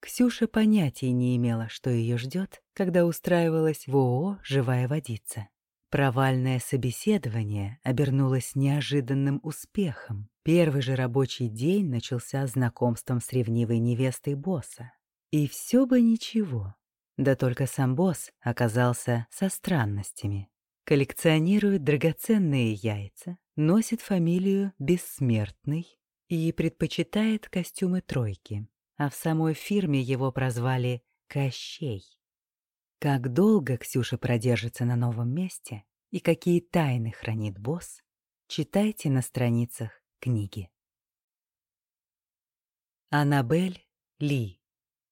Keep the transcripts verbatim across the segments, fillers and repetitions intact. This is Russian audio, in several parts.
Ксюша понятия не имела, что ее ждет, когда устраивалась в ООО «Живая водица». Провальное собеседование обернулось неожиданным успехом. Первый же рабочий день начался знакомством с ревнивой невестой босса. И все бы ничего. Да только сам босс оказался со странностями. Коллекционирует драгоценные яйца, носит фамилию Бессмертный и предпочитает костюмы тройки. А в самой фирме его прозвали Кощей. Как долго Ксюша продержится на новом месте и какие тайны хранит босс, читайте на страницах книги. Аннабель Ли.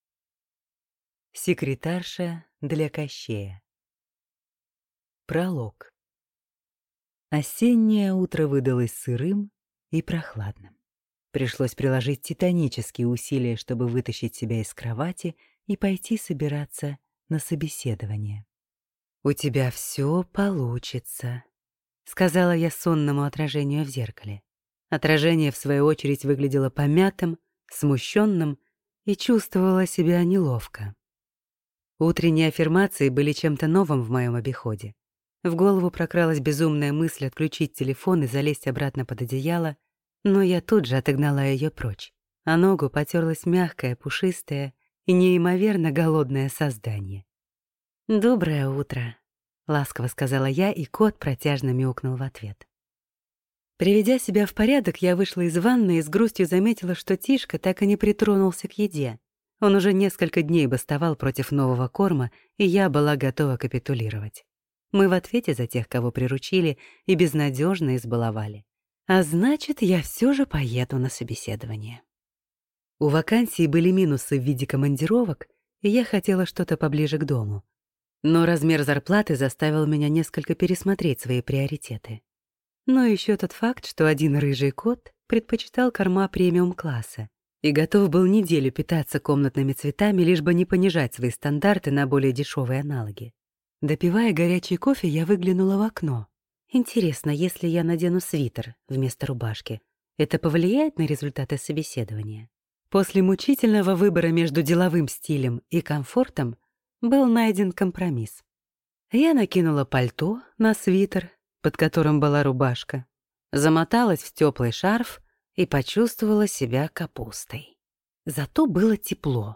Секретарша для Кощея. Пролог. Осеннее утро выдалось сырым и прохладным. Пришлось приложить титанические усилия, чтобы вытащить себя из кровати и пойти собираться на собеседование. «У тебя все получится», — сказала я сонному отражению в зеркале. Отражение, в свою очередь, выглядело помятым, смущенным и чувствовало себя неловко. Утренние аффирмации были чем-то новым в моем обиходе. В голову прокралась безумная мысль отключить телефон и залезть обратно под одеяло, но я тут же отогнала ее прочь, а ногу потерлось мягкое, пушистое и неимоверно голодное создание. «Доброе утро», — ласково сказала я, и кот протяжно мяукнул в ответ. Приведя себя в порядок, я вышла из ванны и с грустью заметила, что Тишка так и не притронулся к еде. Он уже несколько дней бастовал против нового корма, и я была готова капитулировать. Мы в ответе за тех, кого приручили и безнадежно избаловали. А значит, я все же поеду на собеседование. У вакансии были минусы в виде командировок, и я хотела что-то поближе к дому. Но размер зарплаты заставил меня несколько пересмотреть свои приоритеты. Но еще тот факт, что один рыжий кот предпочитал корма премиум-класса и готов был неделю питаться комнатными цветами, лишь бы не понижать свои стандарты на более дешевые аналоги. Допивая горячий кофе, я выглянула в окно. Интересно, если я надену свитер вместо рубашки, это повлияет на результаты собеседования? После мучительного выбора между деловым стилем и комфортом был найден компромисс. Я накинула пальто на свитер, под которым была рубашка, замоталась в теплый шарф и почувствовала себя капустой. Зато было тепло.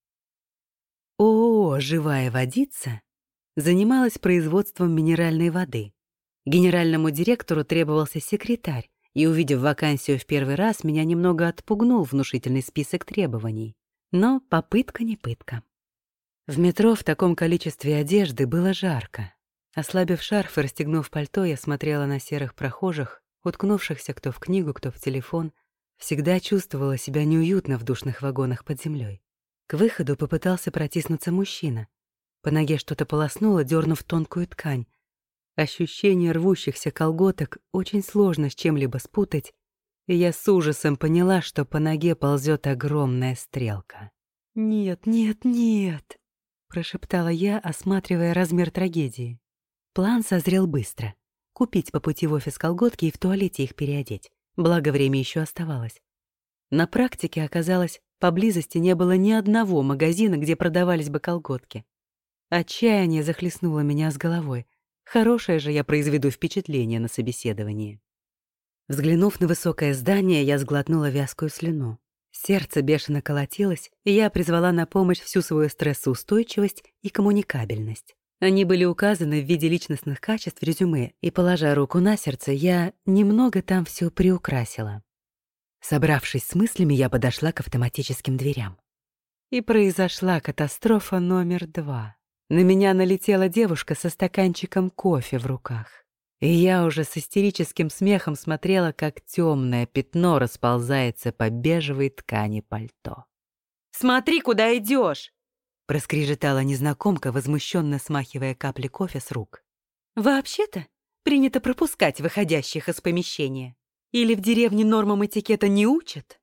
ООО «Живая водица» занималась производством минеральной воды. Генеральному директору требовался секретарь, и, увидев вакансию в первый раз, меня немного отпугнул внушительный список требований. Но попытка не пытка. В метро в таком количестве одежды было жарко. Ослабив шарф и расстегнув пальто, я смотрела на серых прохожих, уткнувшихся кто в книгу, кто в телефон. Всегда чувствовала себя неуютно в душных вагонах под землей. К выходу попытался протиснуться мужчина. По ноге что-то полоснуло, дернув тонкую ткань. Ощущение рвущихся колготок очень сложно с чем-либо спутать, и я с ужасом поняла, что по ноге ползет огромная стрелка. «Нет, нет, нет!» — прошептала я, осматривая размер трагедии. План созрел быстро. Купить по пути в офис колготки и в туалете их переодеть. Благо, время еще оставалось. На практике оказалось, поблизости не было ни одного магазина, где продавались бы колготки. Отчаяние захлестнуло меня с головой. Хорошее же я произведу впечатление на собеседовании. Взглянув на высокое здание, я сглотнула вязкую слюну. Сердце бешено колотилось, и я призвала на помощь всю свою стрессоустойчивость и коммуникабельность. Они были указаны в виде личностных качеств в резюме, и, положа руку на сердце, я немного там все приукрасила. Собравшись с мыслями, я подошла к автоматическим дверям. И произошла катастрофа номер два. На меня налетела девушка со стаканчиком кофе в руках. И я уже с истерическим смехом смотрела, как темное пятно расползается по бежевой ткани пальто. «Смотри, куда идешь!» — проскрежетала незнакомка, возмущенно смахивая капли кофе с рук. «Вообще-то принято пропускать выходящих из помещения. Или в деревне нормам этикета не учат?»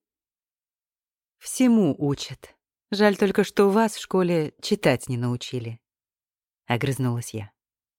«Всему учат. Жаль только, что вас в школе читать не научили», — огрызнулась я.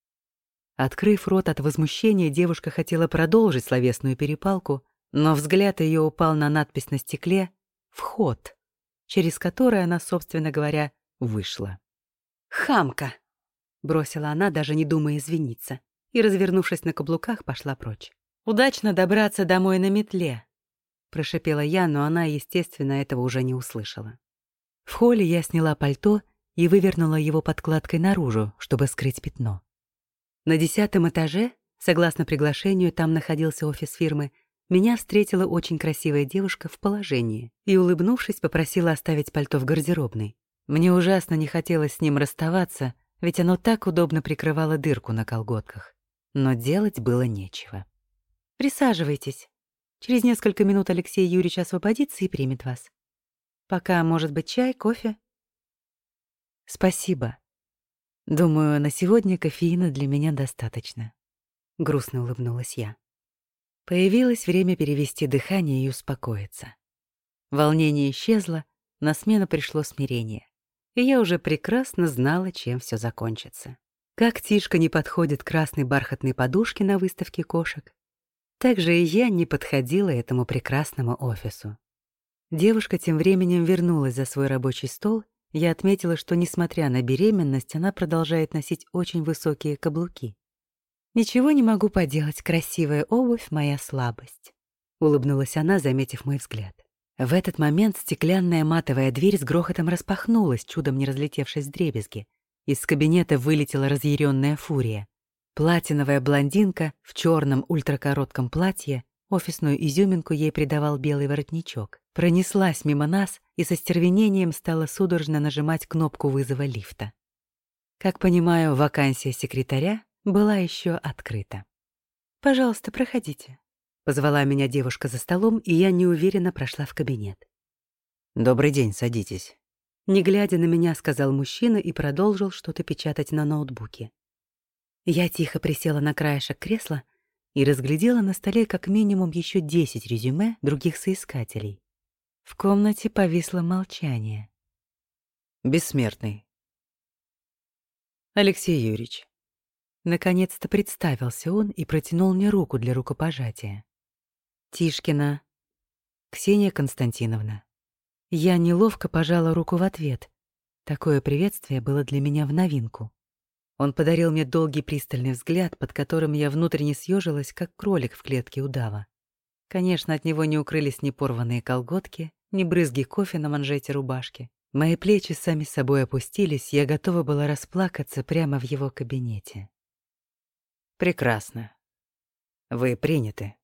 Открыв рот от возмущения, девушка хотела продолжить словесную перепалку, но взгляд ее упал на надпись на стекле «Вход». через которое она, собственно говоря, вышла. «Хамка!» — бросила она, даже не думая извиниться, и, развернувшись на каблуках, пошла прочь. «Удачно добраться домой на метле!» — прошипела я, но она, естественно, этого уже не услышала. В холле я сняла пальто и вывернула его подкладкой наружу, чтобы скрыть пятно. На десятом этаже, согласно приглашению, там находился офис фирмы, меня встретила очень красивая девушка в положении и, улыбнувшись, попросила оставить пальто в гардеробной. Мне ужасно не хотелось с ним расставаться, ведь оно так удобно прикрывало дырку на колготках. Но делать было нечего. «Присаживайтесь. Через несколько минут Алексей Юрьевич освободится и примет вас. Пока, может быть, чай, кофе?» «Спасибо. Думаю, на сегодня кофеина для меня достаточно», — грустно улыбнулась я. Появилось время перевести дыхание и успокоиться. Волнение исчезло, на смену пришло смирение. И я уже прекрасно знала, чем все закончится. Как Тишка не подходит к красной бархатной подушке на выставке кошек, так же и я не подходила этому прекрасному офису. Девушка тем временем вернулась за свой рабочий стол. Я отметила, что, несмотря на беременность, она продолжает носить очень высокие каблуки. «Ничего не могу поделать, красивая обувь — моя слабость», — улыбнулась она, заметив мой взгляд. В этот момент стеклянная матовая дверь с грохотом распахнулась, чудом не разлетевшись вдребезги. Из кабинета вылетела разъяренная фурия. Платиновая блондинка в черном ультракоротком платье, офисную изюминку ей придавал белый воротничок, пронеслась мимо нас и со стервенением стала судорожно нажимать кнопку вызова лифта. Как понимаю, вакансия секретаря была еще открыта. «Пожалуйста, проходите», — позвала меня девушка за столом, и я неуверенно прошла в кабинет. «Добрый день, садитесь». Не глядя на меня, сказал мужчина и продолжил что-то печатать на ноутбуке. Я тихо присела на краешек кресла и разглядела на столе как минимум еще десять резюме других соискателей. В комнате повисло молчание. Бессмертный. «Алексей Юрьевич». Наконец-то представился он и протянул мне руку для рукопожатия. «Тишкина Ксения Константиновна». Я неловко пожала руку в ответ. Такое приветствие было для меня в новинку. Он подарил мне долгий пристальный взгляд, под которым я внутренне съежилась, как кролик в клетке удава. Конечно, от него не укрылись ни порванные колготки, ни брызги кофе на манжете рубашки. Мои плечи сами собой опустились, я готова была расплакаться прямо в его кабинете. Прекрасно. Вы приняты.